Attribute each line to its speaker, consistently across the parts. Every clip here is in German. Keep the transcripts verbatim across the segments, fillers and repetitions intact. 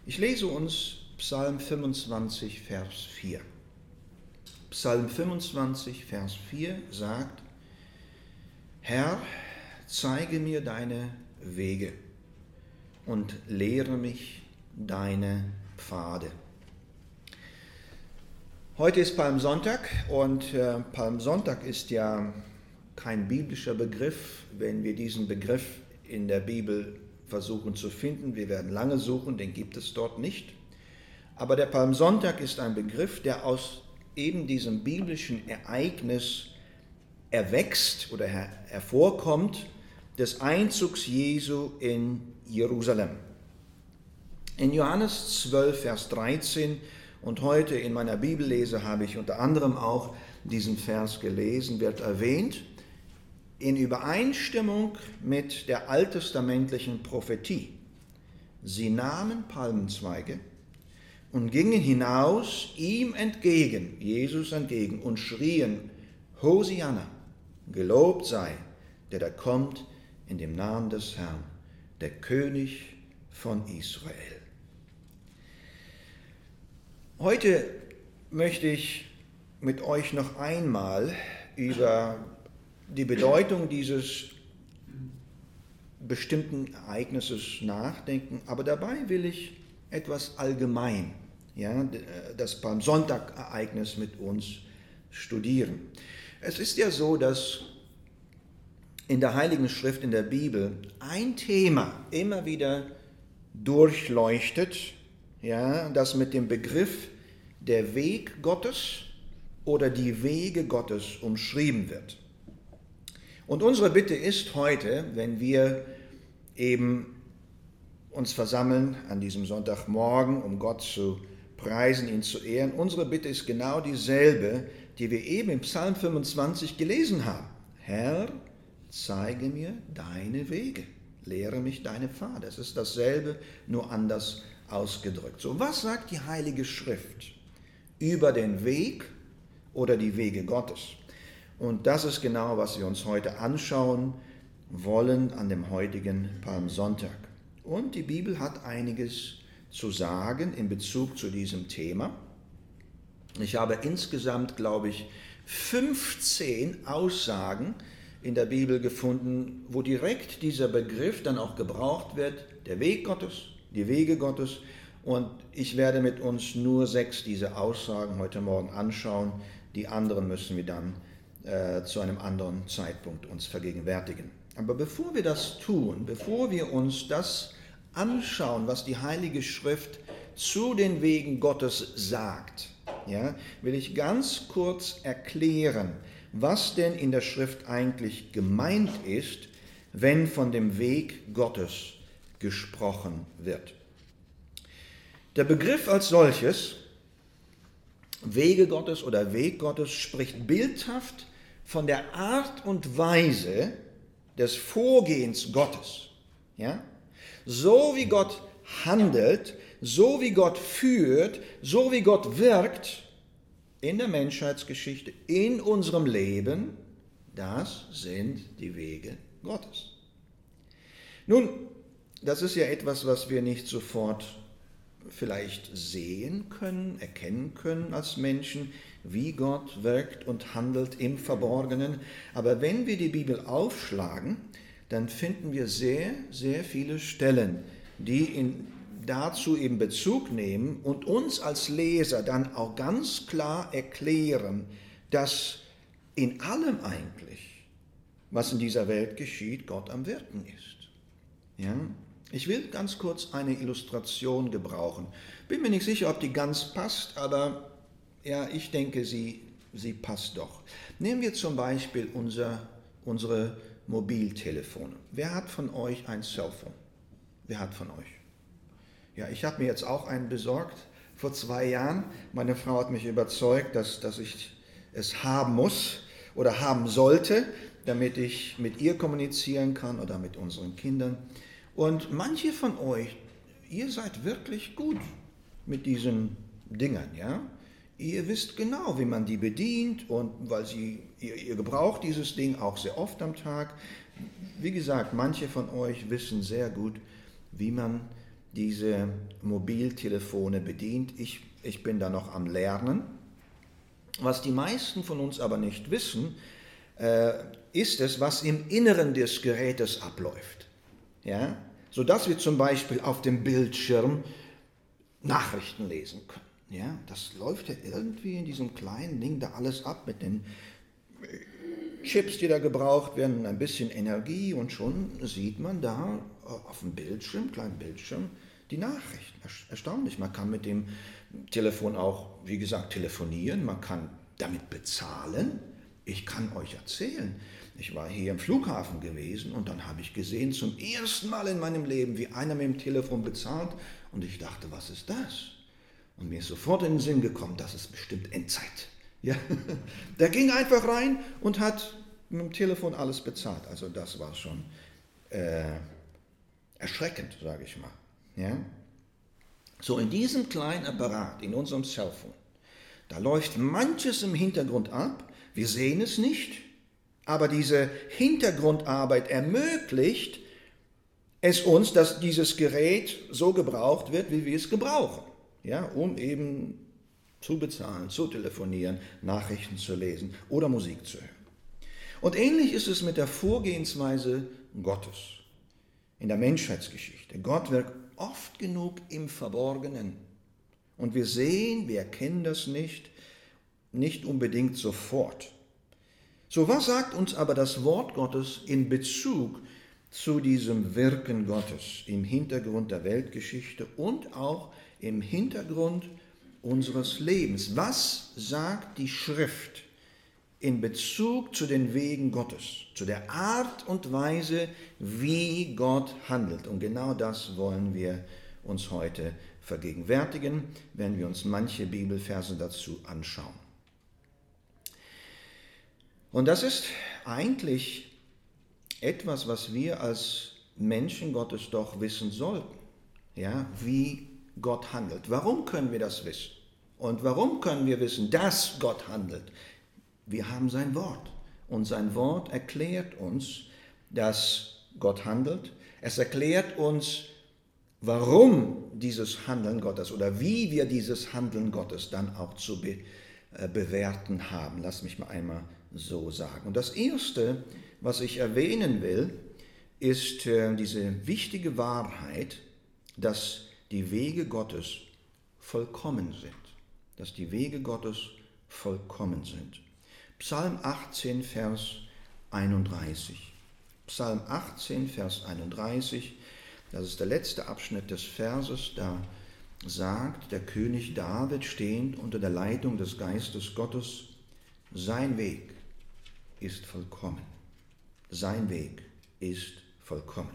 Speaker 1: Ich lese uns Psalm fünfundzwanzig, Vers vier. Psalm fünfundzwanzig, Vers vier sagt: Herr, zeige mir deine Wege und lehre mich deine Pfade. Heute ist Palmsonntag und äh, Palmsonntag ist ja kein biblischer Begriff. Wenn wir diesen Begriff in der Bibel versuchen zu finden, wir werden lange suchen, den gibt es dort nicht. Aber der Palmsonntag ist ein Begriff, der aus eben diesem biblischen Ereignis erwächst oder her- hervorkommt, des Einzugs Jesu in Jerusalem. In Johannes zwölf, Vers dreizehn und heute in meiner Bibellese habe ich unter anderem auch diesen Vers gelesen, wird erwähnt, in Übereinstimmung mit der alttestamentlichen Prophetie. Sie nahmen Palmenzweige und gingen hinaus ihm entgegen, Jesus entgegen, und schrien: Hosianna, gelobt sei, der da kommt in dem Namen des Herrn, der König von Israel. Heute möchte ich mit euch noch einmal über die Bedeutung dieses bestimmten Ereignisses nachdenken, aber dabei will ich etwas allgemein, ja, das Palmsonntag-Ereignis mit uns studieren. Es ist ja so, dass in der Heiligen Schrift, in der Bibel, ein Thema immer wieder durchleuchtet, ja, das mit dem Begriff der Weg Gottes oder die Wege Gottes umschrieben wird. Und unsere Bitte ist heute, wenn wir eben uns versammeln an diesem Sonntagmorgen, um Gott zu preisen, ihn zu ehren, unsere Bitte ist genau dieselbe, die wir eben im Psalm fünfundzwanzig gelesen haben. Herr, zeige mir deine Wege, lehre mich deine Pfade. Es ist dasselbe, nur anders ausgedrückt. So, was sagt die Heilige Schrift über den Weg oder die Wege Gottes? Und das ist genau, was wir uns heute anschauen wollen an dem heutigen Palmsonntag. Und die Bibel hat einiges zu sagen in Bezug zu diesem Thema. Ich habe insgesamt, glaube ich, fünfzehn Aussagen in der Bibel gefunden, wo direkt dieser Begriff dann auch gebraucht wird, der Weg Gottes, die Wege Gottes. Und ich werde mit uns nur sechs dieser Aussagen heute Morgen anschauen. Die anderen müssen wir dann äh, zu einem anderen Zeitpunkt uns vergegenwärtigen. Aber bevor wir das tun, bevor wir uns das anschauen, was die Heilige Schrift zu den Wegen Gottes sagt, ja, will ich ganz kurz erklären, was denn in der Schrift eigentlich gemeint ist, wenn von dem Weg Gottes gesprochen wird. Der Begriff als solches, Wege Gottes oder Weg Gottes, spricht bildhaft von der Art und Weise des Vorgehens Gottes. Ja? So wie Gott handelt, so wie Gott führt, so wie Gott wirkt in der Menschheitsgeschichte, in unserem Leben, das sind die Wege Gottes. Nun, das ist ja etwas, was wir nicht sofort vielleicht sehen können, erkennen können als Menschen, wie Gott wirkt und handelt im Verborgenen. Aber wenn wir die Bibel aufschlagen, dann finden wir sehr, sehr viele Stellen, die in, dazu eben Bezug nehmen und uns als Leser dann auch ganz klar erklären, dass in allem eigentlich, was in dieser Welt geschieht, Gott am Wirken ist. Ja? Ich will ganz kurz eine Illustration gebrauchen. Bin mir nicht sicher, ob die ganz passt, aber ja, ich denke, sie, sie passt doch. Nehmen wir zum Beispiel unser, unsere Mobiltelefone. Wer hat von euch ein Cellphone? Wer hat von euch? Ja, ich habe mir jetzt auch einen besorgt vor zwei Jahren. Meine Frau hat mich überzeugt, dass, dass ich es haben muss oder haben sollte, damit ich mit ihr kommunizieren kann oder mit unseren Kindern. Und manche von euch, ihr seid wirklich gut mit diesen Dingern, ja? Ihr wisst genau, wie man die bedient und weil sie, ihr, ihr gebraucht dieses Ding auch sehr oft am Tag. Wie gesagt, manche von euch wissen sehr gut, wie man diese Mobiltelefone bedient. Ich, ich bin da noch am Lernen. Was die meisten von uns aber nicht wissen, äh, ist es, was im Inneren des Gerätes abläuft. Ja? Sodass wir zum Beispiel auf dem Bildschirm Nachrichten lesen können. Ja? Das läuft ja irgendwie in diesem kleinen Ding da alles ab mit den Chips, die da gebraucht werden, ein bisschen Energie und schon sieht man da auf dem Bildschirm, kleinen Bildschirm, die Nachrichten. Erstaunlich. Man kann mit dem Telefon auch, wie gesagt, telefonieren, man kann damit bezahlen. Ich kann euch erzählen, ich war hier im Flughafen gewesen und dann habe ich gesehen, zum ersten Mal in meinem Leben, wie einer mit dem Telefon bezahlt und ich dachte, was ist das? Und mir ist sofort in den Sinn gekommen, das ist bestimmt Endzeit. Ja, der ging einfach rein und hat mit dem Telefon alles bezahlt. Also das war schon äh, erschreckend, sage ich mal. Ja? So, in diesem kleinen Apparat, in unserem Cellphone, da läuft manches im Hintergrund ab. Wir sehen es nicht, aber diese Hintergrundarbeit ermöglicht es uns, dass dieses Gerät so gebraucht wird, wie wir es gebrauchen, ja, um eben zu bezahlen, zu telefonieren, Nachrichten zu lesen oder Musik zu hören. Und ähnlich ist es mit der Vorgehensweise Gottes in der Menschheitsgeschichte. Gott wirkt oft genug im Verborgenen. Und wir sehen, wir erkennen das nicht, nicht unbedingt sofort. So, was sagt uns aber das Wort Gottes in Bezug zu diesem Wirken Gottes im Hintergrund der Weltgeschichte und auch im Hintergrund unseres Lebens? Was sagt die Schrift in Bezug zu den Wegen Gottes, zu der Art und Weise, wie Gott handelt? Und genau das wollen wir uns heute vergegenwärtigen, wenn wir uns manche Bibelverse dazu anschauen. Und das ist eigentlich etwas, was wir als Menschen Gottes doch wissen sollten, ja, wie Gott handelt. Warum können wir das wissen? Und warum können wir wissen, dass Gott handelt? Wir haben sein Wort. Und sein Wort erklärt uns, dass Gott handelt. Es erklärt uns, warum dieses Handeln Gottes oder wie wir dieses Handeln Gottes dann auch zu be, äh, bewerten haben. Lass mich mal einmal so sagen. Und das Erste, was ich erwähnen will, ist äh, diese wichtige Wahrheit, dass die Wege Gottes vollkommen sind. Dass die Wege Gottes vollkommen sind. Psalm achtzehn, Vers einunddreißig. Psalm achtzehn, Vers einunddreißig, das ist der letzte Abschnitt des Verses, da sagt der König David stehend unter der Leitung des Geistes Gottes, sein Weg ist vollkommen. Sein Weg ist vollkommen.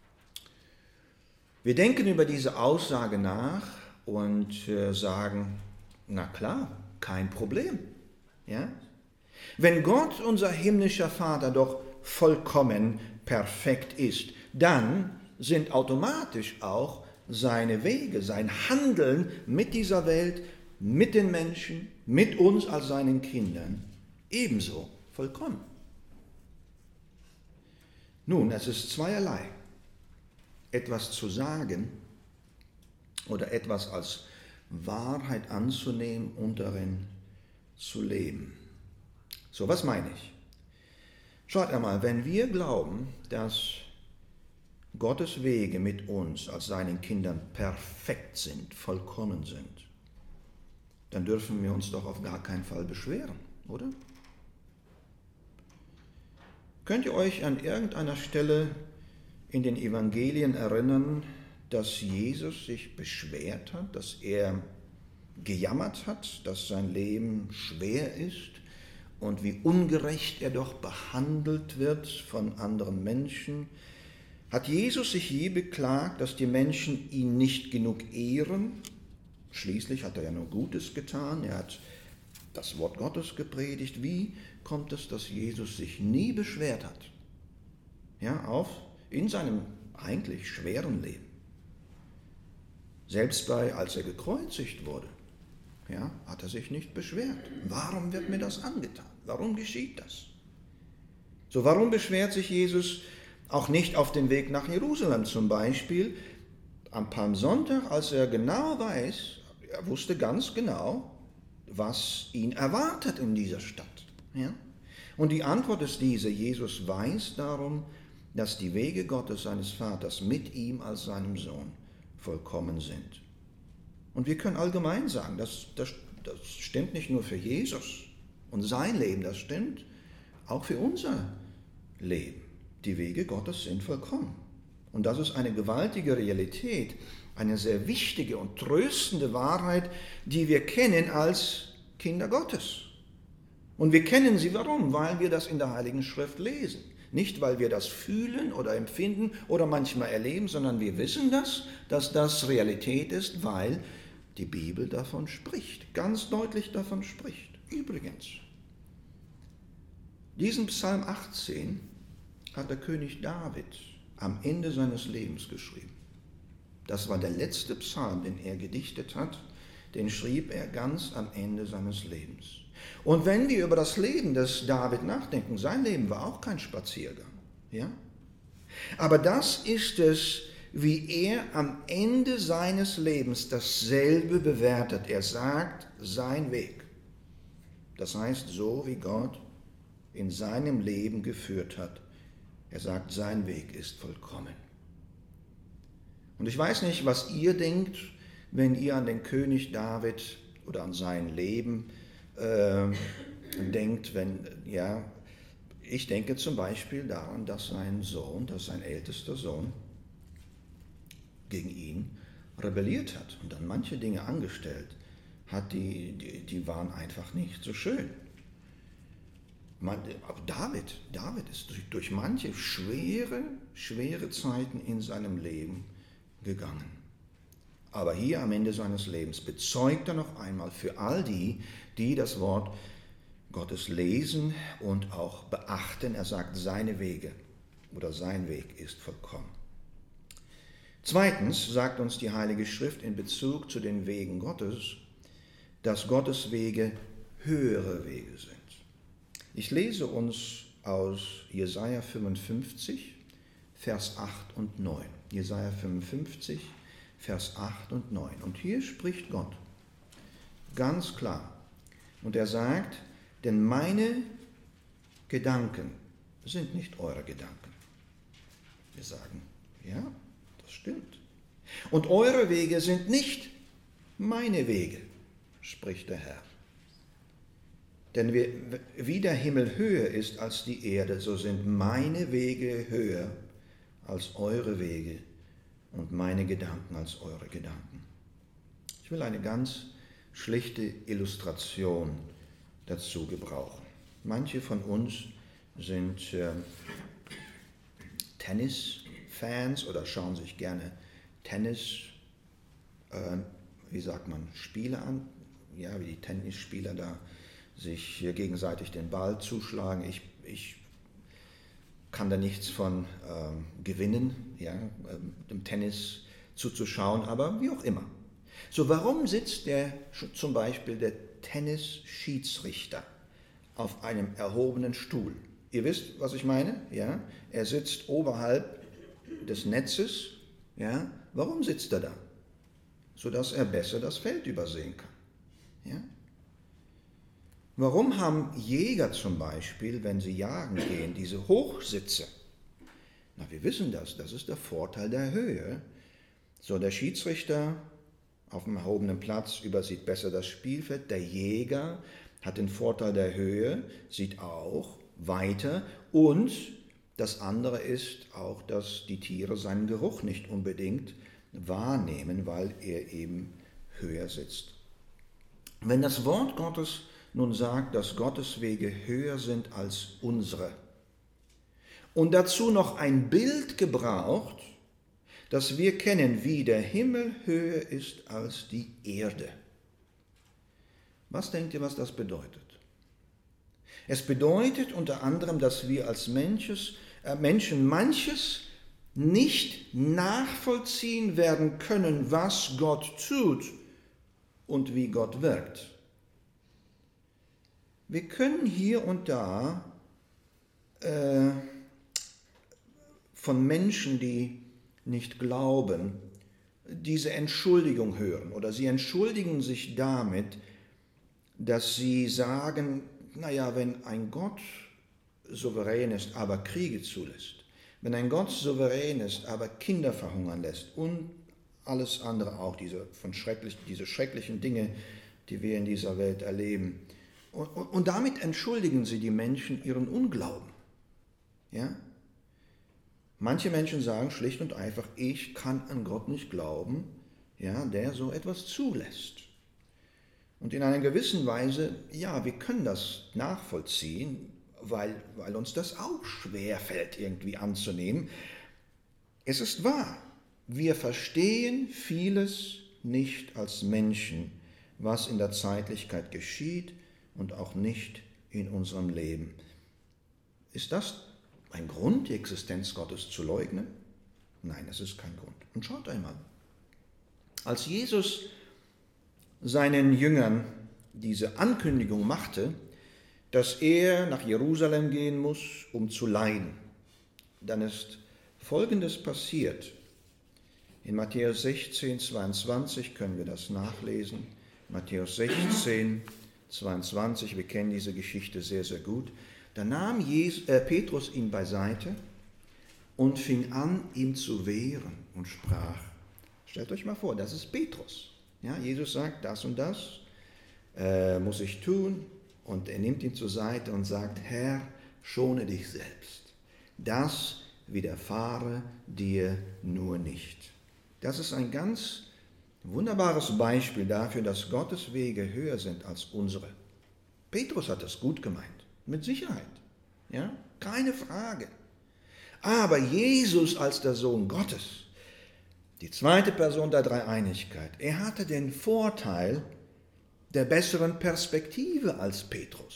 Speaker 1: Wir denken über diese Aussage nach und äh, sagen, na klar, kein Problem. Ja? Wenn Gott, unser himmlischer Vater, doch vollkommen perfekt ist, dann sind automatisch auch seine Wege, sein Handeln mit dieser Welt, mit den Menschen, mit uns als seinen Kindern ebenso vollkommen. Nun, es ist zweierlei. Etwas zu sagen oder etwas als Wahrheit anzunehmen und darin zu leben. So, was meine ich? Schaut einmal, wenn wir glauben, dass Gottes Wege mit uns als seinen Kindern perfekt sind, vollkommen sind, dann dürfen wir uns doch auf gar keinen Fall beschweren, oder? Könnt ihr euch an irgendeiner Stelle in den Evangelien erinnern, dass Jesus sich beschwert hat, dass er gejammert hat, dass sein Leben schwer ist und wie ungerecht er doch behandelt wird von anderen Menschen? Hat Jesus sich je beklagt, dass die Menschen ihn nicht genug ehren? Schließlich hat er ja nur Gutes getan, er hat das Wort Gottes gepredigt. Wie kommt es, dass Jesus sich nie beschwert hat? Ja, auf in seinem eigentlich schweren Leben. Selbst bei, als er gekreuzigt wurde, ja, hat er sich nicht beschwert. Warum wird mir das angetan? Warum geschieht das? So, warum beschwert sich Jesus auch nicht auf dem Weg nach Jerusalem zum Beispiel, am Palmsonntag, als er genau weiß, er wusste ganz genau, was ihn erwartet in dieser Stadt. Ja? Und die Antwort ist diese: Jesus weiß darum, dass die Wege Gottes, seines Vaters, mit ihm als seinem Sohn vollkommen sind. Und wir können allgemein sagen, das, das, das stimmt nicht nur für Jesus und sein Leben, das stimmt auch für unser Leben. Die Wege Gottes sind vollkommen. Und das ist eine gewaltige Realität, eine sehr wichtige und tröstende Wahrheit, die wir kennen als Kinder Gottes. Und wir kennen sie warum? Weil wir das in der Heiligen Schrift lesen. Nicht, weil wir das fühlen oder empfinden oder manchmal erleben, sondern wir wissen das, dass das Realität ist, weil die Bibel davon spricht, ganz deutlich davon spricht. Übrigens, diesen Psalm achtzehn hat der König David am Ende seines Lebens geschrieben. Das war der letzte Psalm, den er gedichtet hat, den schrieb er ganz am Ende seines Lebens. Und wenn wir über das Leben des David nachdenken, sein Leben war auch kein Spaziergang, ja? Aber das ist es, wie er am Ende seines Lebens dasselbe bewertet. Er sagt, sein Weg. Das heißt, so wie Gott in seinem Leben geführt hat. Er sagt, sein Weg ist vollkommen. Und ich weiß nicht, was ihr denkt, wenn ihr an den König David oder an sein Leben äh, denkt, wenn, ja, ich denke zum Beispiel daran, dass sein Sohn, dass sein ältester Sohn gegen ihn rebelliert hat und dann manche Dinge angestellt hat, die, die, die waren einfach nicht so schön. Man, aber David, David ist durch, durch manche schwere, schwere Zeiten in seinem Leben gegangen. Aber hier am Ende seines Lebens bezeugt er noch einmal für all die, die das Wort Gottes lesen und auch beachten. Er sagt, seine Wege oder sein Weg ist vollkommen. Zweitens sagt uns die Heilige Schrift in Bezug zu den Wegen Gottes, dass Gottes Wege höhere Wege sind. Ich lese uns aus Jesaja fünfundfünfzig, Vers acht und neun. Jesaja fünfundfünfzig, Vers acht und neun. Und hier spricht Gott ganz klar. Und er sagt, denn meine Gedanken sind nicht eure Gedanken. Wir sagen, ja, das stimmt. Und eure Wege sind nicht meine Wege, spricht der Herr. Denn wie der Himmel höher ist als die Erde, so sind meine Wege höher als eure Wege und meine Gedanken als eure Gedanken. Ich will eine ganz schlichte Illustration dazu gebrauchen. Manche von uns sind äh, Tennisfans oder schauen sich gerne Tennis, äh, wie sagt man, Spiele an, ja, wie die Tennisspieler da sich gegenseitig den Ball zuschlagen. Ich, ich kann da nichts von ähm, gewinnen, ja, ähm, dem Tennis zuzuschauen, aber wie auch immer. So, warum sitzt der, zum Beispiel der Tennisschiedsrichter auf einem erhobenen Stuhl? Ihr wisst, was ich meine? Ja? Er sitzt oberhalb des Netzes. Ja? Warum sitzt er da? Sodass er besser das Feld übersehen kann. Ja? Warum haben Jäger zum Beispiel, wenn sie jagen gehen, diese Hochsitze? Na, wir wissen das, das ist der Vorteil der Höhe. So, der Schiedsrichter auf dem erhobenen Platz übersieht besser das Spielfeld. Der Jäger hat den Vorteil der Höhe, sieht auch weiter. Und das andere ist auch, dass die Tiere seinen Geruch nicht unbedingt wahrnehmen, weil er eben höher sitzt. Wenn das Wort Gottes nun sagt, dass Gottes Wege höher sind als unsere und dazu noch ein Bild gebraucht, dass wir kennen, wie der Himmel höher ist als die Erde. Was denkt ihr, was das bedeutet? Es bedeutet unter anderem, dass wir als Mensches, äh, Menschen manches nicht nachvollziehen werden können, was Gott tut und wie Gott wirkt. Wir können hier und da äh, von Menschen, die nicht glauben, diese Entschuldigung hören oder sie entschuldigen sich damit, dass sie sagen, naja, wenn ein Gott souverän ist, aber Kriege zulässt, wenn ein Gott souverän ist, aber Kinder verhungern lässt und alles andere auch, diese, von schrecklich, diese schrecklichen Dinge, die wir in dieser Welt erleben. Und, und, und damit entschuldigen sie die Menschen ihren Unglauben. Ja? Manche Menschen sagen schlicht und einfach, ich kann an Gott nicht glauben, ja, der so etwas zulässt. Und in einer gewissen Weise, ja, wir können das nachvollziehen, weil, weil uns das auch schwerfällt, irgendwie anzunehmen. Es ist wahr, wir verstehen vieles nicht als Menschen, was in der Zeitlichkeit geschieht und auch nicht in unserem Leben. Ist das ein Grund, die Existenz Gottes zu leugnen? Nein, das ist kein Grund. Und schaut einmal, als Jesus seinen Jüngern diese Ankündigung machte, dass er nach Jerusalem gehen muss, um zu leiden, dann ist Folgendes passiert. In Matthäus sechzehn, zweiundzwanzig können wir das nachlesen. Matthäus sechzehn, zweiundzwanzig, wir kennen diese Geschichte sehr, sehr gut. Da nahm Jesus, äh, Petrus ihn beiseite und fing an, ihm zu wehren und sprach, stellt euch mal vor, das ist Petrus. Ja, Jesus sagt, das und das äh, muss ich tun. Und er nimmt ihn zur Seite und sagt, Herr, schone dich selbst. Das widerfahre dir nur nicht. Das ist ein ganz wunderbares Beispiel dafür, dass Gottes Wege höher sind als unsere. Petrus hat das gut gemeint, mit Sicherheit. Ja, keine Frage. Aber Jesus als der Sohn Gottes, die zweite Person der Dreieinigkeit, er hatte den Vorteil der besseren Perspektive als Petrus.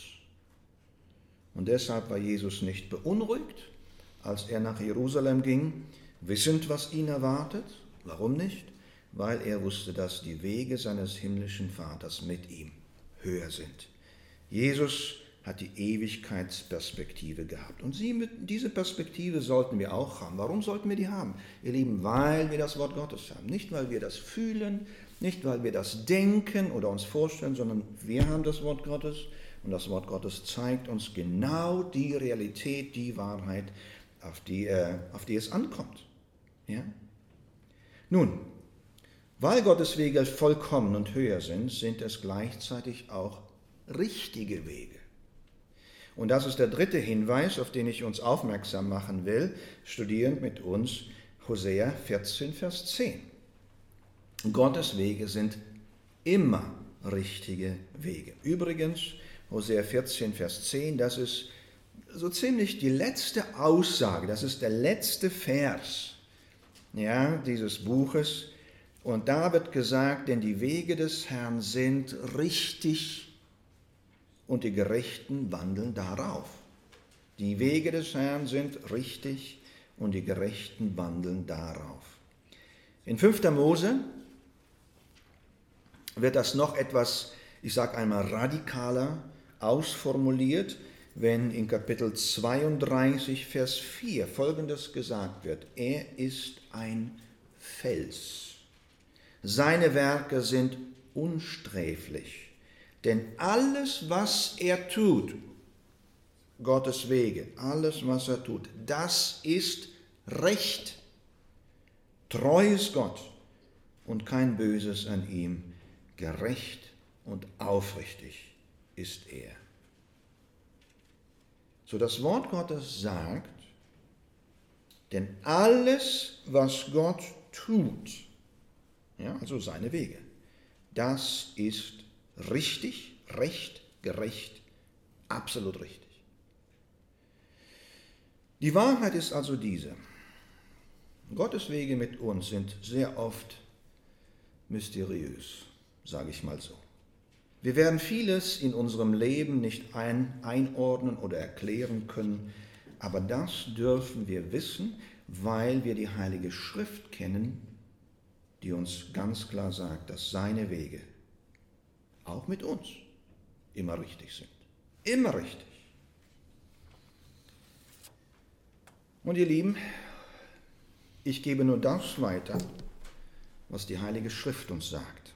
Speaker 1: Und deshalb war Jesus nicht beunruhigt, als er nach Jerusalem ging, wissend, was ihn erwartet. Warum nicht? Weil er wusste, dass die Wege seines himmlischen Vaters mit ihm höher sind. Jesus hat die Ewigkeitsperspektive gehabt. Und sie, diese Perspektive sollten wir auch haben. Warum sollten wir die haben? Ihr Lieben, weil wir das Wort Gottes haben. Nicht, weil wir das fühlen, nicht, weil wir das denken oder uns vorstellen, sondern wir haben das Wort Gottes und das Wort Gottes zeigt uns genau die Realität, die Wahrheit, auf die, äh, auf die es ankommt. Ja? Nun, weil Gottes Wege vollkommen und höher sind, sind es gleichzeitig auch richtige Wege. Und das ist der dritte Hinweis, auf den ich uns aufmerksam machen will, studierend mit uns Hosea vierzehn, Vers zehn. Gottes Wege sind immer richtige Wege. Übrigens, Hosea vierzehn, Vers zehn, das ist so ziemlich die letzte Aussage, das ist der letzte Vers, ja, dieses Buches. Und da wird gesagt, denn die Wege des Herrn sind richtig und die Gerechten wandeln darauf. Die Wege des Herrn sind richtig und die Gerechten wandeln darauf. In fünfter Mose wird das noch etwas, ich sage einmal, radikaler ausformuliert, wenn in Kapitel zweiunddreißig, Vers vier Folgendes gesagt wird. Er ist ein Fels. Seine Werke sind unsträflich, denn alles, was er tut, Gottes Wege, alles, was er tut, das ist Recht. Treu ist Gott und kein Böses an ihm. Gerecht und aufrichtig ist er. So das Wort Gottes sagt, denn alles, was Gott tut, ja, also seine Wege, das ist richtig, recht, gerecht, absolut richtig. Die Wahrheit ist also diese. Gottes Wege mit uns sind sehr oft mysteriös, sage ich mal so. Wir werden vieles in unserem Leben nicht ein, einordnen oder erklären können, aber das dürfen wir wissen, weil wir die Heilige Schrift kennen, die uns ganz klar sagt, dass seine Wege auch mit uns immer richtig sind. Immer richtig. Und ihr Lieben, ich gebe nur das weiter, was die Heilige Schrift uns sagt.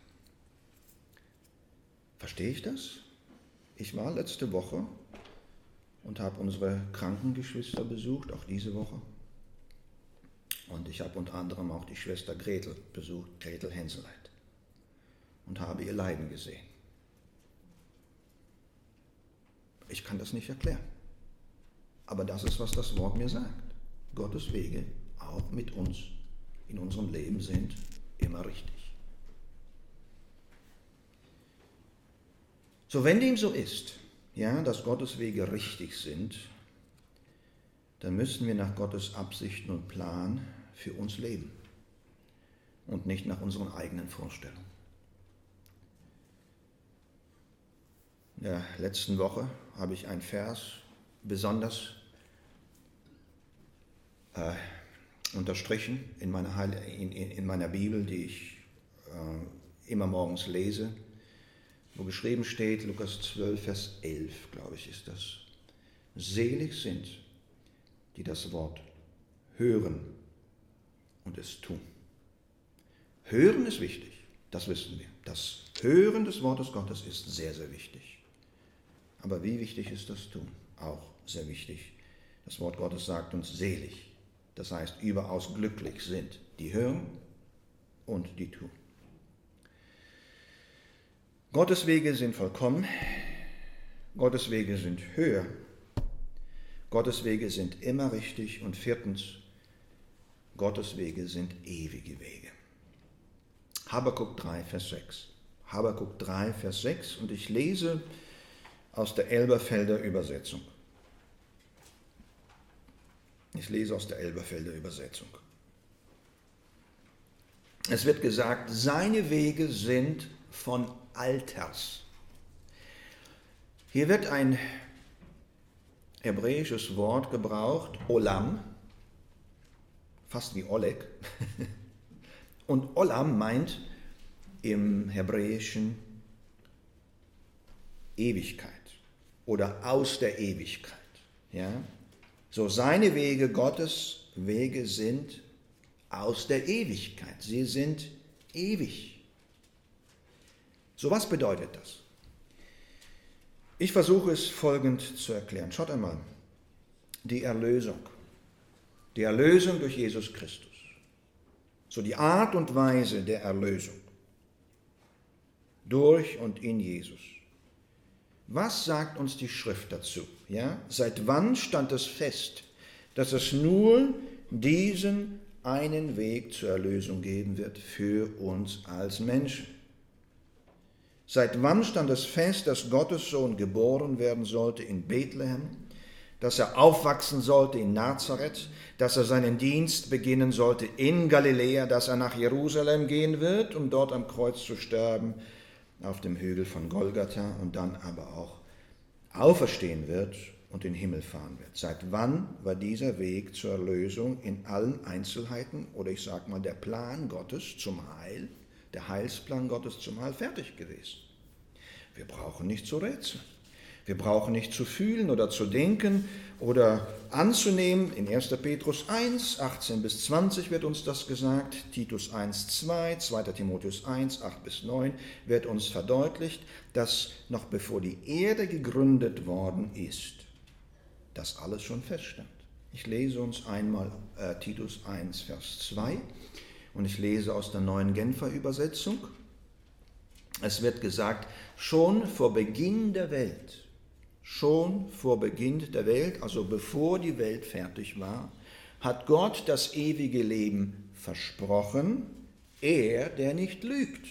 Speaker 1: Verstehe ich das? Ich war letzte Woche und habe unsere Krankengeschwister besucht, auch diese Woche. Und ich habe unter anderem auch die Schwester Gretel besucht, Gretel Henseleit, und habe ihr Leiden gesehen. Ich kann das nicht erklären, aber das ist, was das Wort mir sagt. Gottes Wege, auch mit uns in unserem Leben, sind immer richtig. So, wenn dem so ist, ja, dass Gottes Wege richtig sind, dann müssen wir nach Gottes Absichten und Plan für uns leben und nicht nach unseren eigenen Vorstellungen. In der letzten Woche habe ich einen Vers besonders äh, unterstrichen in meiner, Heil- in, in meiner Bibel, die ich äh, immer morgens lese, wo geschrieben steht, Lukas zwölf, Vers elf, glaube ich, ist das. Selig sind, die das Wort hören und es tun. Hören ist wichtig, das wissen wir. Das Hören des Wortes Gottes ist sehr, sehr wichtig. Aber wie wichtig ist das Tun? Auch sehr wichtig. Das Wort Gottes sagt uns selig. Das heißt, überaus glücklich sind die hören und die tun. Gottes Wege sind vollkommen. Gottes Wege sind höher. Gottes Wege sind immer richtig. Und viertens, Gottes Wege sind ewige Wege. Habakuk drei, Vers sechs. Habakuk drei, Vers sechs. Und ich lese aus der Elberfelder Übersetzung. Ich lese aus der Elberfelder Übersetzung. Es wird gesagt, seine Wege sind von Alters. Hier wird ein hebräisches Wort gebraucht, Olam, fast wie Oleg. Und Olam meint im Hebräischen Ewigkeit oder aus der Ewigkeit. Ja? So, seine Wege, Gottes Wege sind aus der Ewigkeit. Sie sind ewig. So, was bedeutet das? Ich versuche es folgend zu erklären. Schaut einmal. Die Erlösung. Die Erlösung durch Jesus Christus. So, die Art und Weise der Erlösung. Durch und in Jesus. Was sagt uns die Schrift dazu? Ja? Seit wann stand es fest, dass es nur diesen einen Weg zur Erlösung geben wird für uns als Menschen? Seit wann stand es fest, dass Gottes Sohn geboren werden sollte in Bethlehem, dass er aufwachsen sollte in Nazareth, dass er seinen Dienst beginnen sollte in Galiläa, dass er nach Jerusalem gehen wird, um dort am Kreuz zu sterben, auf dem Hügel von Golgatha, und dann aber auch auferstehen wird und in den Himmel fahren wird. Seit wann war dieser Weg zur Erlösung in allen Einzelheiten, oder ich sage mal der Plan Gottes zum Heil, der Heilsplan Gottes zum Heil fertig gewesen? Wir brauchen nicht zu rätseln. Wir brauchen nicht zu fühlen oder zu denken oder anzunehmen. In erster Petrus eins, achtzehn bis zwanzig wird uns das gesagt, Titus eins, zwei, zweiter Timotheus eins, acht bis neun wird uns verdeutlicht, dass noch bevor die Erde gegründet worden ist, das alles schon feststand. Ich lese uns einmal äh, Titus eins, Vers zwei und ich lese aus der neuen Genfer Übersetzung. Es wird gesagt, schon vor Beginn der Welt, schon vor Beginn der Welt, also bevor die Welt fertig war, hat Gott das ewige Leben versprochen, er, der nicht lügt.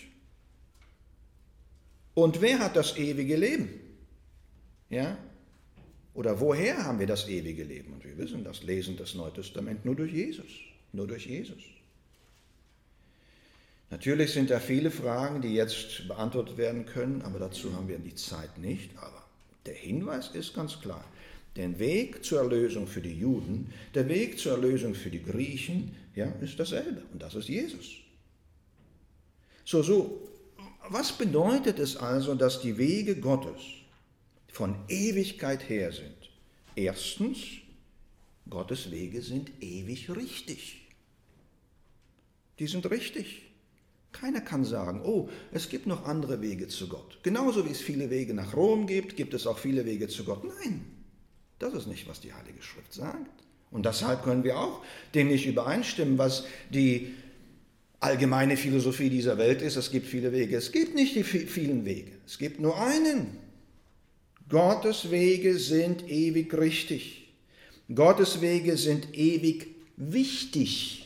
Speaker 1: Und wer hat das ewige Leben? Ja? Oder woher haben wir das ewige Leben? Und wir wissen das, lesen das Neue Testament nur durch Jesus, nur durch Jesus. Natürlich sind da viele Fragen, die jetzt beantwortet werden können, aber dazu haben wir die Zeit nicht. Aber der Hinweis ist ganz klar. Der Weg zur Erlösung für die Juden, der Weg zur Erlösung für die Griechen, ja, ist dasselbe. Und das ist Jesus. So, so, was bedeutet es also, dass die Wege Gottes von Ewigkeit her sind? Erstens, Gottes Wege sind ewig richtig. Die sind richtig. Keiner kann sagen, oh, es gibt noch andere Wege zu Gott. Genauso wie es viele Wege nach Rom gibt, gibt es auch viele Wege zu Gott. Nein, das ist nicht, was die Heilige Schrift sagt. Und deshalb können wir auch dem nicht übereinstimmen, was die allgemeine Philosophie dieser Welt ist. Es gibt viele Wege. Es gibt nicht die vielen Wege. Es gibt nur einen. Gottes Wege sind ewig richtig. Gottes Wege sind ewig wichtig.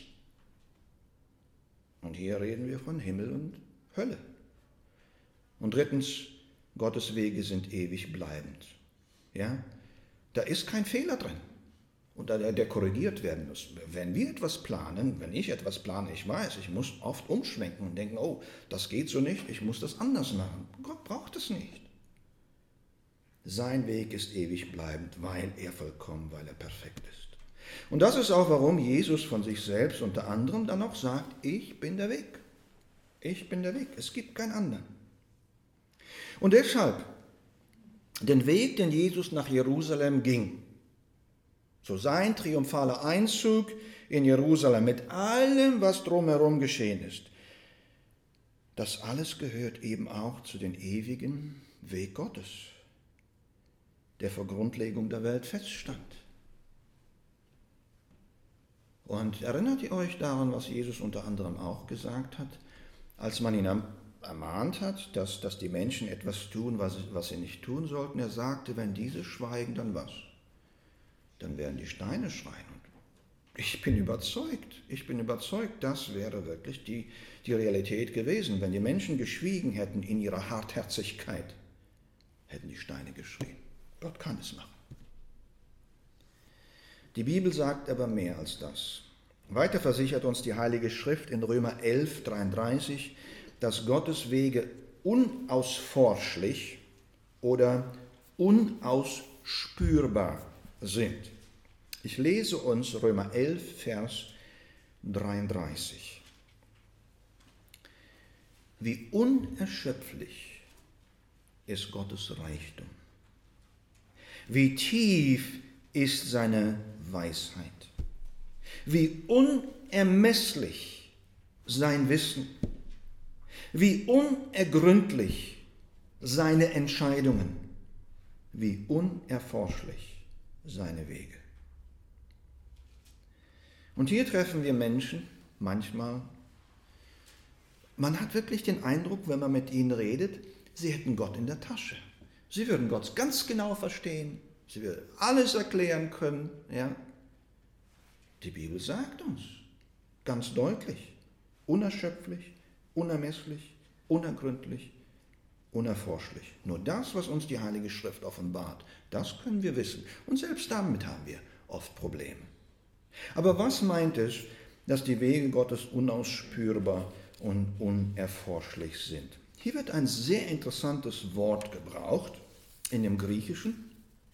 Speaker 1: Und hier reden wir von Himmel und Hölle. Und drittens, Gottes Wege sind ewig bleibend. Ja? Da ist kein Fehler drin. Und der, der korrigiert werden muss. Wenn wir etwas planen, wenn ich etwas plane, ich weiß, ich muss oft umschwenken und denken, oh, das geht so nicht, ich muss das anders machen. Gott braucht es nicht. Sein Weg ist ewig bleibend, weil er vollkommen, weil er perfekt ist. Und das ist auch, warum Jesus von sich selbst unter anderem dann auch sagt, ich bin der Weg. Ich bin der Weg. Es gibt keinen anderen. Und deshalb, den Weg, den Jesus nach Jerusalem ging, so sein triumphaler Einzug in Jerusalem mit allem, was drumherum geschehen ist, das alles gehört eben auch zu dem ewigen Weg Gottes, der vor Grundlegung der Welt feststand. Und erinnert ihr euch daran, was Jesus unter anderem auch gesagt hat, als man ihn ermahnt hat, dass, dass die Menschen etwas tun, was, was sie nicht tun sollten? Er sagte, wenn diese schweigen, dann was? Dann werden die Steine schreien. Und ich bin überzeugt, ich bin überzeugt, das wäre wirklich die, die Realität gewesen. Wenn die Menschen geschwiegen hätten in ihrer Hartherzigkeit, hätten die Steine geschrien. Gott kann es machen. Die Bibel sagt aber mehr als das. Weiter versichert uns die Heilige Schrift in Römer elf, dreiunddreißig, dass Gottes Wege unausforschlich oder unausspürbar sind. Ich lese uns Römer elf, Vers dreiunddreißig. Wie unerschöpflich ist Gottes Reichtum. Wie tief ist seine Weisheit. Wie unermesslich sein Wissen. Wie unergründlich seine Entscheidungen. Wie unerforschlich seine Wege. Und hier treffen wir Menschen, manchmal, man hat wirklich den Eindruck, wenn man mit ihnen redet, sie hätten Gott in der Tasche. Sie würden Gott ganz genau verstehen. Sie würden alles erklären können. Ja? Die Bibel sagt uns ganz deutlich, unerschöpflich, unermesslich, unergründlich, unerforschlich. Nur das, was uns die Heilige Schrift offenbart, das können wir wissen. Und selbst damit haben wir oft Probleme. Aber was meint es, dass die Wege Gottes unausspürbar und unerforschlich sind? Hier wird ein sehr interessantes Wort gebraucht in dem Griechischen.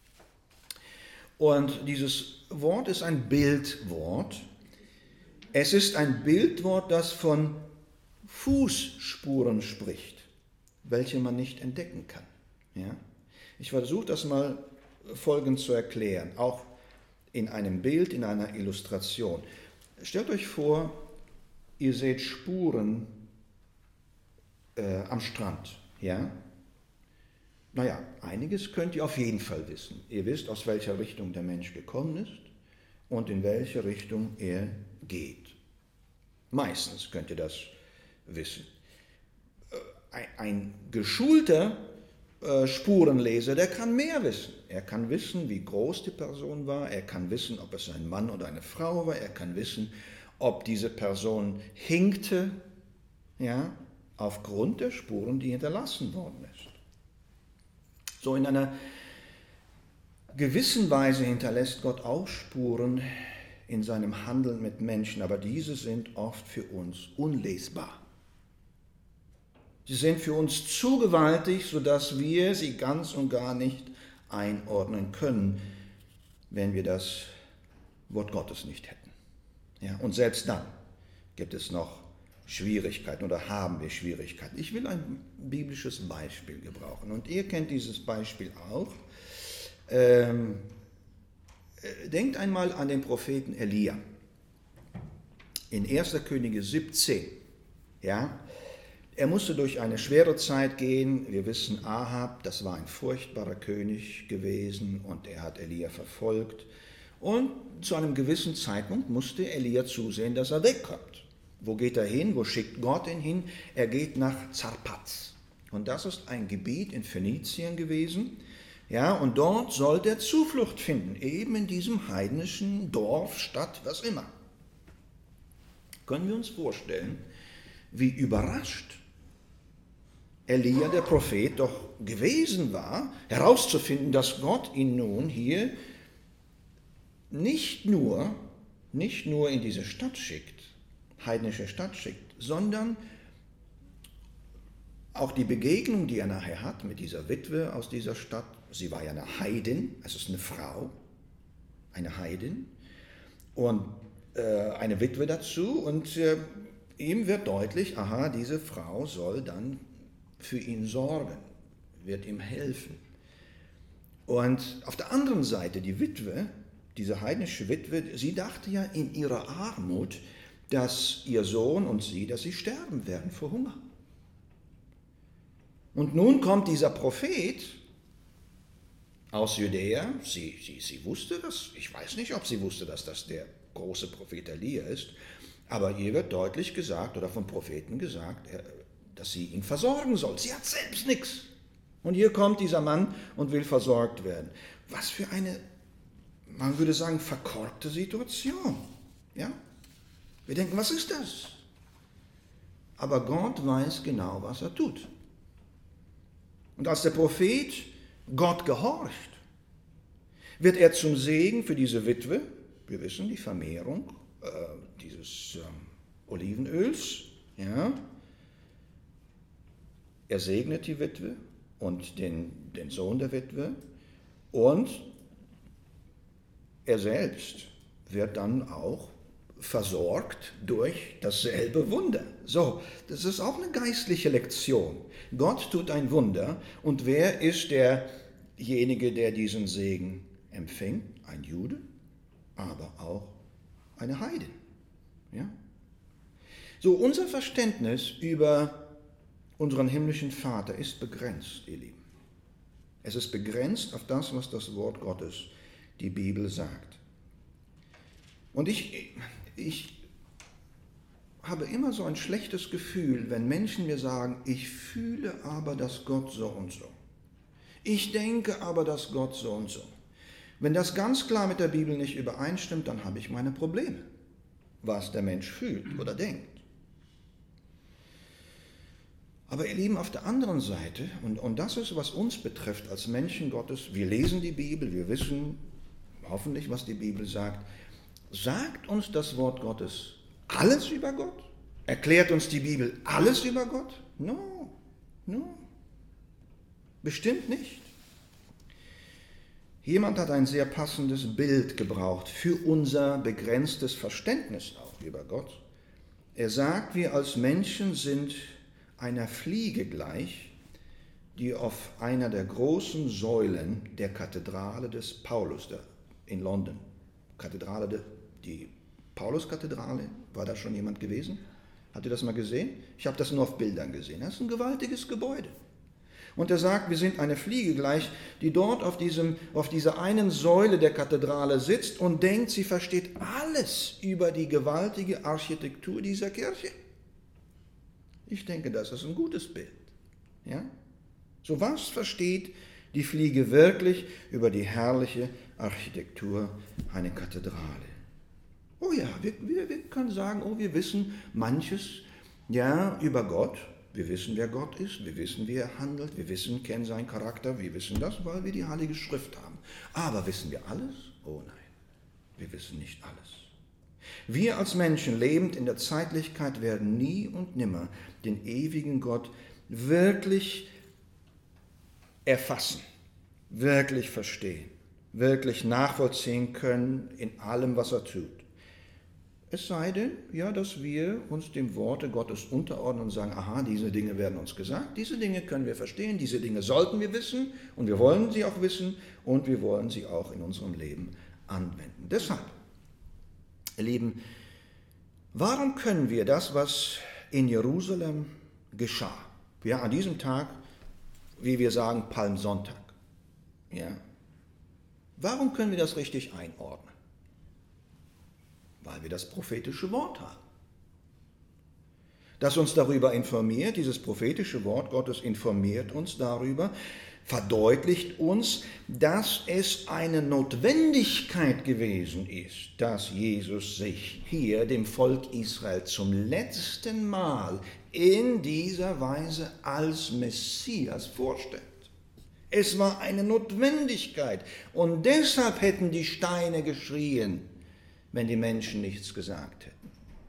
Speaker 1: Und dieses Wort ist ein Bildwort. Es ist ein Bildwort, das von Fußspuren spricht, welche man nicht entdecken kann. Ja? Ich versuche das mal folgend zu erklären, auch in einem Bild, in einer Illustration. Stellt euch vor, ihr seht Spuren äh, am Strand. Ja? Naja, einiges könnt ihr auf jeden Fall wissen. Ihr wisst, aus welcher Richtung der Mensch gekommen ist und in welche Richtung er geht. Meistens könnt ihr das wissen. Ein, ein geschulter äh, Spurenleser, der kann mehr wissen. Er kann wissen, wie groß die Person war. Er kann wissen, ob es ein Mann oder eine Frau war. Er kann wissen, ob diese Person hinkte, ja, aufgrund der Spuren, die hinterlassen worden ist. So in einer gewissen Weise hinterlässt Gott auch Spuren in seinem Handeln mit Menschen, aber diese sind oft für uns unlesbar. Sie sind für uns zu gewaltig, sodass wir sie ganz und gar nicht einordnen können, wenn wir das Wort Gottes nicht hätten. Ja, und selbst dann gibt es noch Schwierigkeiten oder haben wir Schwierigkeiten. Ich will ein biblisches Beispiel gebrauchen und ihr kennt dieses Beispiel auch. Ähm, denkt einmal an den Propheten Elia in erster Könige siebzehn. Ja? Er musste durch eine schwere Zeit gehen. Wir wissen, Ahab, das war ein furchtbarer König gewesen und er hat Elia verfolgt. Und zu einem gewissen Zeitpunkt musste Elia zusehen, dass er wegkommt. Wo geht er hin? Wo schickt Gott ihn hin? Er geht nach Zarpatz. Und das ist ein Gebiet in Phönizien gewesen. Ja, und dort sollte er Zuflucht finden, eben in diesem heidnischen Dorf, Stadt, was immer. Können wir uns vorstellen, wie überrascht Elia, der Prophet, doch gewesen war, herauszufinden, dass Gott ihn nun hier nicht nur, nicht nur in diese Stadt schickt, heidnische Stadt schickt, sondern auch die Begegnung, die er nachher hat mit dieser Witwe aus dieser Stadt. Sie war ja eine Heidin, es ist eine Frau, eine Heidin und äh, eine Witwe dazu. Und äh, ihm wird deutlich, aha, diese Frau soll dann für ihn sorgen, wird ihm helfen. Und auf der anderen Seite die Witwe, diese heidnische Witwe, sie dachte ja in ihrer Armut, dass ihr Sohn und sie, dass sie sterben werden vor Hunger. Und nun kommt dieser Prophet aus Judäa, sie, sie, sie wusste das, ich weiß nicht, ob sie wusste, dass das der große Prophet Elia ist, aber ihr wird deutlich gesagt oder vom Propheten gesagt, dass sie ihn versorgen soll. Sie hat selbst nichts. Und hier kommt dieser Mann und will versorgt werden. Was für eine, man würde sagen, verkorkte Situation. Ja? Wir denken, was ist das? Aber Gott weiß genau, was er tut. Und als der Prophet Gott gehorcht, wird er zum Segen für diese Witwe, wir wissen, die Vermehrung äh, dieses äh, Olivenöls, ja. Er segnet die Witwe und den, den Sohn der Witwe und er selbst wird dann auch versorgt durch dasselbe Wunder. So, das ist auch eine geistliche Lektion. Gott tut ein Wunder und wer ist derjenige, der diesen Segen empfängt? Ein Jude, aber auch eine Heidin. Ja? So, unser Verständnis über unseren himmlischen Vater ist begrenzt, ihr Lieben. Es ist begrenzt auf das, was das Wort Gottes, die Bibel sagt. Und ich, ich habe immer so ein schlechtes Gefühl, wenn Menschen mir sagen, ich fühle aber, dass Gott so und so. Ich denke aber, dass Gott so und so. Wenn das ganz klar mit der Bibel nicht übereinstimmt, dann habe ich meine Probleme, was der Mensch fühlt oder denkt. Aber ihr Lieben, auf der anderen Seite, und, und das ist, was uns betrifft als Menschen Gottes, wir lesen die Bibel, wir wissen hoffentlich, was die Bibel sagt. Sagt uns das Wort Gottes alles über Gott? Erklärt uns die Bibel alles über Gott? No, no, bestimmt nicht. Jemand hat ein sehr passendes Bild gebraucht für unser begrenztes Verständnis auch über Gott. Er sagt, wir als Menschen sind einer Fliege gleich, die auf einer der großen Säulen der Kathedrale des Paulus in London, Kathedrale, de, die Paulus-Kathedrale, war da schon jemand gewesen? Habt ihr das mal gesehen? Ich habe das nur auf Bildern gesehen. Das ist ein gewaltiges Gebäude. Und er sagt, wir sind eine Fliege gleich, die dort auf, diesem, auf dieser einen Säule der Kathedrale sitzt und denkt, sie versteht alles über die gewaltige Architektur dieser Kirche. Ich denke, das ist ein gutes Bild. Ja? So was versteht die Fliege wirklich über die herrliche Architektur einer Kathedrale? Oh ja, wir, wir, wir können sagen, oh, wir wissen manches ja, über Gott. Wir wissen, wer Gott ist, wir wissen, wie er handelt, wir wissen, kennen seinen Charakter, wir wissen das, weil wir die Heilige Schrift haben. Aber wissen wir alles? Oh nein, wir wissen nicht alles. Wir als Menschen, lebend in der Zeitlichkeit, werden nie und nimmer den ewigen Gott wirklich erfassen, wirklich verstehen, wirklich nachvollziehen können in allem, was er tut. Es sei denn, ja, dass wir uns dem Worte Gottes unterordnen und sagen, aha, diese Dinge werden uns gesagt, diese Dinge können wir verstehen, diese Dinge sollten wir wissen und wir wollen sie auch wissen und wir wollen sie auch in unserem Leben anwenden. Deshalb, ihr Lieben, warum können wir das, was in Jerusalem geschah. Ja, an diesem Tag, wie wir sagen, Palmsonntag. Ja. Warum können wir das richtig einordnen? Weil wir das prophetische Wort haben. Das uns darüber informiert, dieses prophetische Wort Gottes informiert uns darüber, verdeutlicht uns, dass es eine Notwendigkeit gewesen ist, dass Jesus sich hier dem Volk Israel zum letzten Mal in dieser Weise als Messias vorstellt. Es war eine Notwendigkeit und deshalb hätten die Steine geschrien, wenn die Menschen nichts gesagt hätten.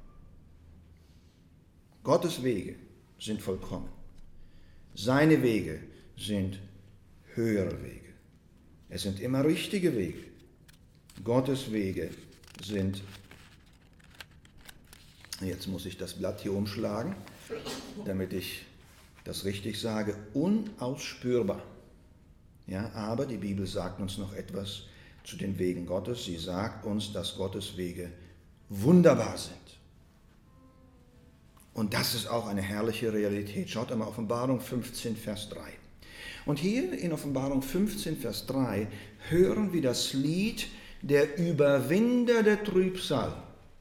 Speaker 1: Gottes Wege sind vollkommen. Seine Wege sind höhere Wege. Es sind immer richtige Wege. Gottes Wege sind, jetzt muss ich das Blatt hier umschlagen, damit ich das richtig sage, unausspürbar. Ja, aber die Bibel sagt uns noch etwas zu den Wegen Gottes. Sie sagt uns, dass Gottes Wege wunderbar sind. Und das ist auch eine herrliche Realität. Schaut einmal Offenbarung fünfzehn, Vers drei. Und hier in Offenbarung fünfzehn, Vers drei hören wir das Lied der Überwinder der Trübsal.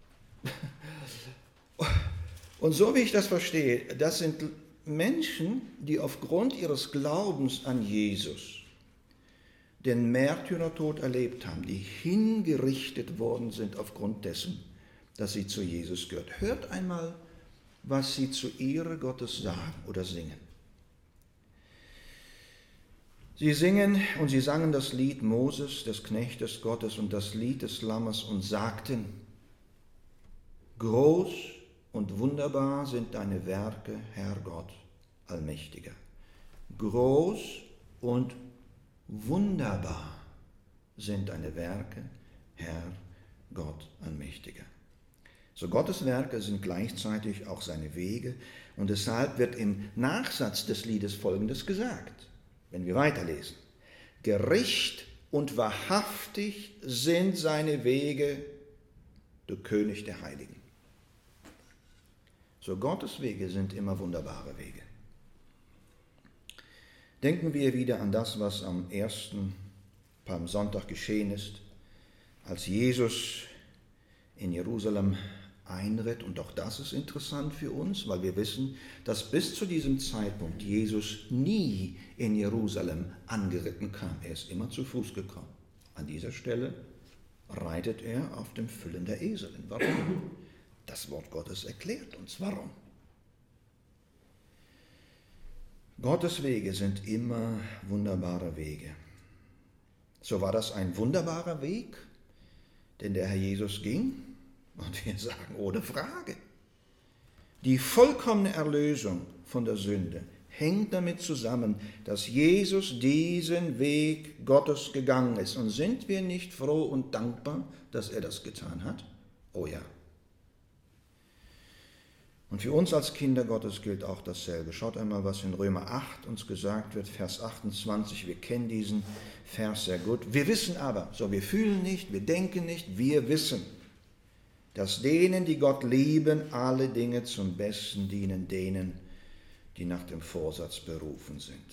Speaker 1: Und so wie ich das verstehe, das sind Menschen, die aufgrund ihres Glaubens an Jesus den Märtyrertod erlebt haben, die hingerichtet worden sind aufgrund dessen, dass sie zu Jesus gehört. Hört einmal, was sie zur Ehre Gottes sagen oder singen. Sie singen und sie sangen das Lied Moses, des Knechtes Gottes, und das Lied des Lammes und sagten: Groß und wunderbar sind deine Werke, Herr Gott, Allmächtiger. Groß und wunderbar sind deine Werke, Herr Gott, Allmächtiger. So Gottes Werke sind gleichzeitig auch seine Wege, und deshalb wird im Nachsatz des Liedes Folgendes gesagt, wenn wir weiterlesen: Gerecht und wahrhaftig sind seine Wege, du König der Heiligen. So Gottes Wege sind immer wunderbare Wege. Denken wir wieder an das, was am ersten Palmsonntag geschehen ist, als Jesus in Jerusalem einritt. Und auch das ist interessant für uns, weil wir wissen, dass bis zu diesem Zeitpunkt Jesus nie in Jerusalem angeritten kam. Er ist immer zu Fuß gekommen. An dieser Stelle reitet er auf dem Füllen der Eselin. Warum? Das Wort Gottes erklärt uns, warum. Gottes Wege sind immer wunderbare Wege. So war das ein wunderbarer Weg, den der Herr Jesus ging. Und wir sagen ohne Frage, die vollkommene Erlösung von der Sünde hängt damit zusammen, dass Jesus diesen Weg Gottes gegangen ist. Und sind wir nicht froh und dankbar, dass er das getan hat? Oh ja. Und für uns als Kinder Gottes gilt auch dasselbe. Schaut einmal, was in Römer acht uns gesagt wird, Vers achtundzwanzig. Wir kennen diesen Vers sehr gut. Wir wissen aber, so wir fühlen nicht, wir denken nicht, wir wissen, dass denen, die Gott lieben, alle Dinge zum Besten dienen, denen, die nach dem Vorsatz berufen sind.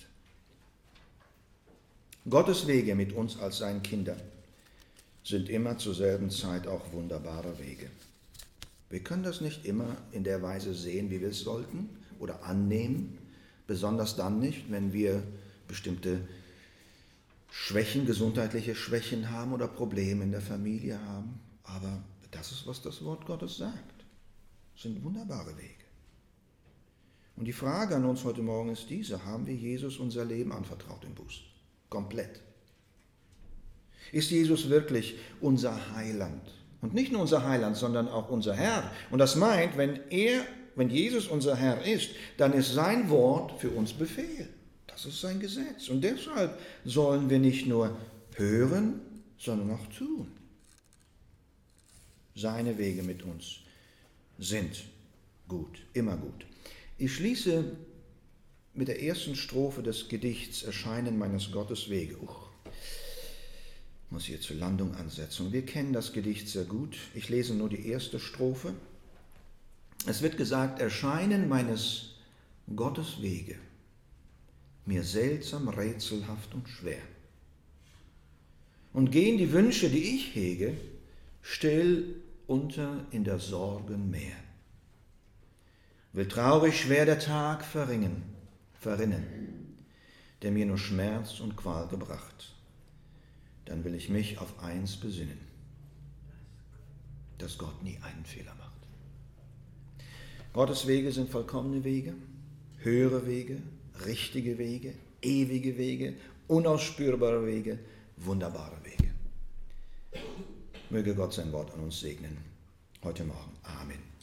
Speaker 1: Gottes Wege mit uns als seinen Kindern sind immer zur selben Zeit auch wunderbare Wege. Wir können das nicht immer in der Weise sehen, wie wir es sollten oder annehmen, besonders dann nicht, wenn wir bestimmte Schwächen, gesundheitliche Schwächen haben oder Probleme in der Familie haben. Aber das ist, was das Wort Gottes sagt. Das sind wunderbare Wege. Und die Frage an uns heute Morgen ist diese: Haben wir Jesus unser Leben anvertraut im Buß? Komplett. Ist Jesus wirklich unser Heiland? Und nicht nur unser Heiland, sondern auch unser Herr. Und das meint, wenn er, wenn Jesus unser Herr ist, dann ist sein Wort für uns Befehl. Das ist sein Gesetz. Und deshalb sollen wir nicht nur hören, sondern auch tun. Seine Wege mit uns sind gut, immer gut. Ich schließe mit der ersten Strophe des Gedichts Erscheinen meines Gottes Wege. Uch. Muss hier zur Landung ansetzen. Wir kennen das Gedicht sehr gut. Ich lese nur die erste Strophe. Es wird gesagt, Erscheinen meines Gottes Wege mir seltsam, rätselhaft und schwer. Und gehen die Wünsche, die ich hege, still unter in der Sorge Meer. Will traurig schwer der Tag verringen, verrinnen, der mir nur Schmerz und Qual gebracht. Dann will ich mich auf eins besinnen, dass Gott nie einen Fehler macht. Gottes Wege sind vollkommene Wege, höhere Wege, richtige Wege, ewige Wege, unausspürbare Wege, wunderbare Wege. Möge Gott sein Wort an uns segnen. Heute Morgen. Amen.